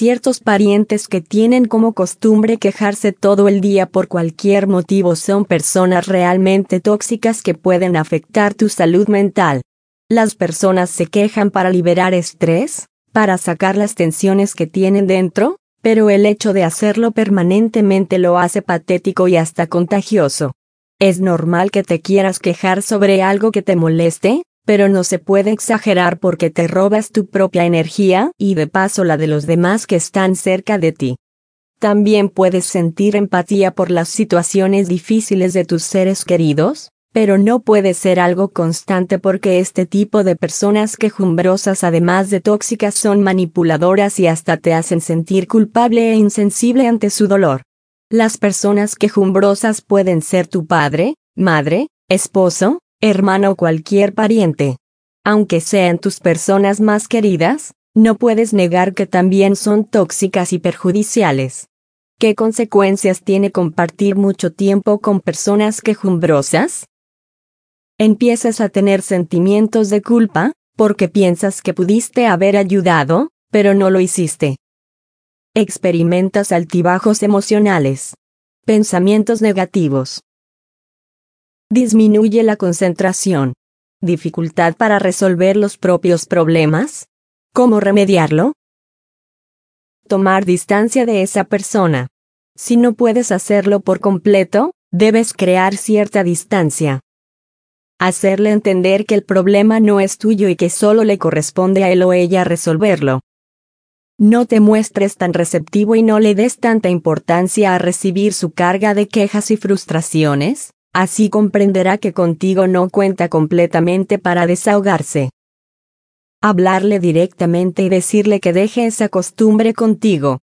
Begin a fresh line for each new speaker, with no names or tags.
ciertos parientes que tienen como costumbre quejarse todo el día por cualquier motivo son personas realmente tóxicas que pueden afectar tu salud mental. Las personas se quejan para liberar estrés, para sacar las tensiones que tienen dentro, pero el hecho de hacerlo permanentemente lo hace patético y hasta contagioso. Es normal que te quieras quejar sobre algo que te moleste, pero no se puede exagerar porque te robas tu propia energía y de paso la de los demás que están cerca de ti. También puedes sentir empatía por las situaciones difíciles de tus seres queridos, pero no puede ser algo constante porque este tipo de personas quejumbrosas además de tóxicas son manipuladoras y hasta te hacen sentir culpable e insensible ante su dolor. Las personas quejumbrosas pueden ser tu padre, madre, esposo, hermano o cualquier pariente. Aunque sean tus personas más queridas, no puedes negar que también son tóxicas y perjudiciales. ¿Qué consecuencias tiene compartir mucho tiempo con personas quejumbrosas? Empiezas a tener sentimientos de culpa, porque piensas que pudiste haber ayudado, pero no lo hiciste. Experimentas altibajos emocionales. Pensamientos negativos. Disminuye la concentración. Dificultad para resolver los propios problemas. ¿Cómo remediarlo? Tomar distancia de esa persona. Si no puedes hacerlo por completo, debes crear cierta distancia. Hacerle entender que el problema no es tuyo y que solo le corresponde a él o ella resolverlo. No te muestres tan receptivo y no le des tanta importancia a recibir su carga de quejas y frustraciones, así comprenderá que contigo no cuenta completamente para desahogarse. Hablarle directamente y decirle que deje esa costumbre contigo.